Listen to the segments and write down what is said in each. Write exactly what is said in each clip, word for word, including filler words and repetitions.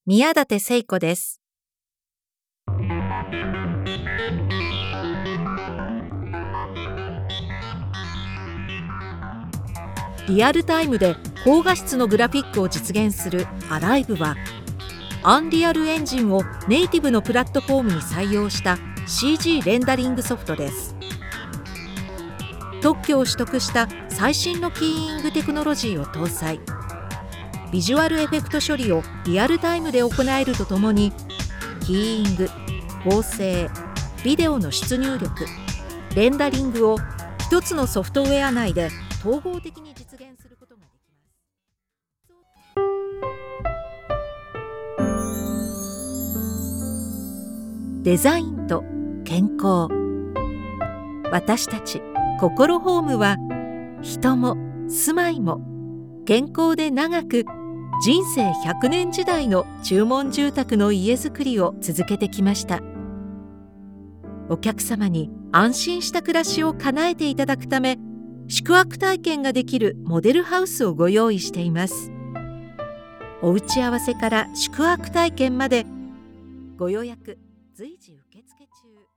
宮舘聖子です。リアルタイムで高画質のグラフィックを実現する Alive は、アンリアルエンジンをネイティブのプラットフォームに採用した シージー レンダリングソフトです。特許を取得した最新のキーイングテクノロジーを搭載。ビジュアルエフェクト処理をリアルタイムで行えるとともに、キーイング、合成、ビデオの出入力、レンダリングを一つのソフトウェア内で統合的に実現することができます。デザインと健康。私たち心ホームは、人も住まいも健康で長く、人生ひゃくねん時代の注文住宅の家づくりを続けてきました。お客様に安心した暮らしを叶えていただくため、宿泊体験ができるモデルハウスをご用意しています。お打ち合わせから宿泊体験まで、ご予約随時受付中。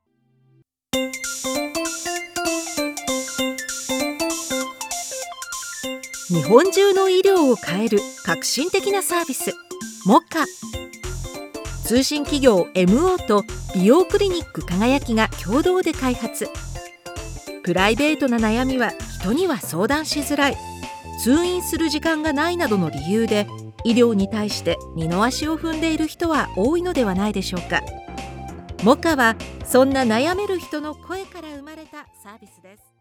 日本中の医療を変える革新的なサービス、モカ。通信企業 エムオー と美容クリニック輝きが共同で開発。プライベートな悩みは人には相談しづらい、通院する時間がないなどの理由で、医療に対して二の足を踏んでいる人は多いのではないでしょうか。モカはそんな悩める人の声から生まれたサービスです。